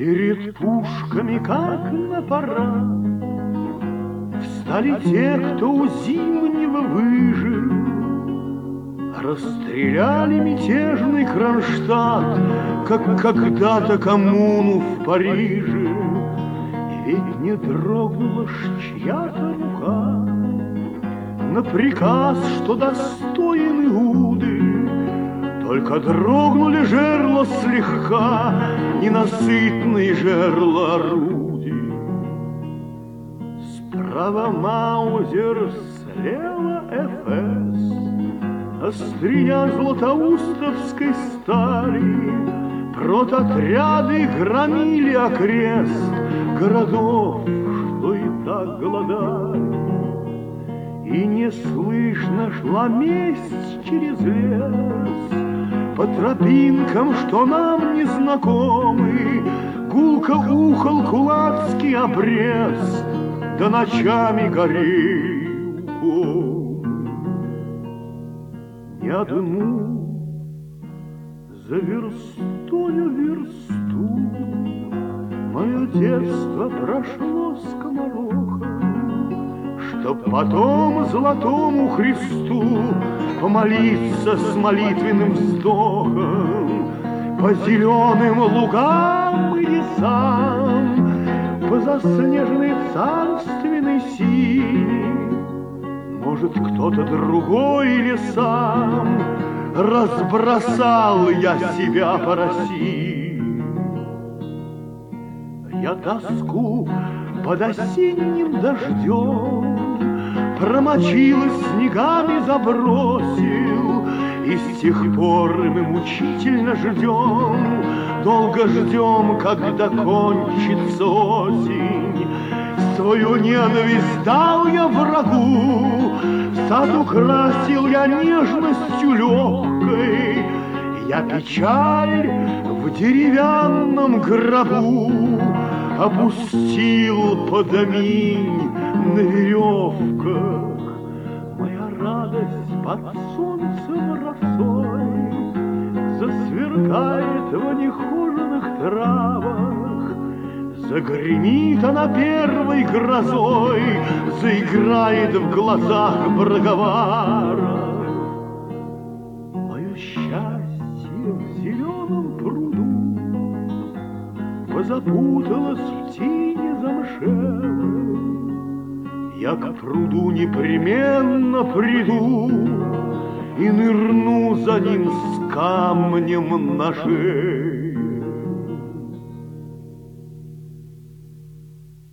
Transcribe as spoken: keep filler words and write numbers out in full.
Перед пушками, как на парад, встали те, кто у Зимнего выжил. Расстреляли мятежный Кронштадт, как когда-то коммуну в Париже. И ведь не дрогнула ж чья-то рука на приказ, что достоин Иуды. Только дрогнули жерла слегка, ненасытные жерла орудий. Справа Маузер, слева эф эс, острия златоустовской стали. Прототряды громили окрест городов, что и так голодали. И не слышно шла месть через лес по тропинкам, что нам не знакомы. Гулко ухал кулацкий обрез, да ночами горел укол. Не одну за верстою версту мое детство прошло скоморохом, чтоб потом золотому Христу помолиться с молитвенным вздохом по зеленым лугам и лесам, по заснеженной царственной синей. Может, кто-то другой или сам разбросал я себя по России. Я тоску под осенним дождем промочил и снегами забросил, и с тех пор мы мучительно ждем, долго ждем, когда кончится осень. Свою ненависть дал я врагу, сад украсил я нежностью легкой. Я печаль в деревянном гробу опустил под аминь на веревках. Моя радость под солнцем росой засверкает в нехоженных травах. Загремит она первой грозой, заиграет в глазах Браговара. Мое счастье в зеленом пруду позапуталось в тени замшелой. Я к пруду непременно приду и нырну за ним с камнем на шее.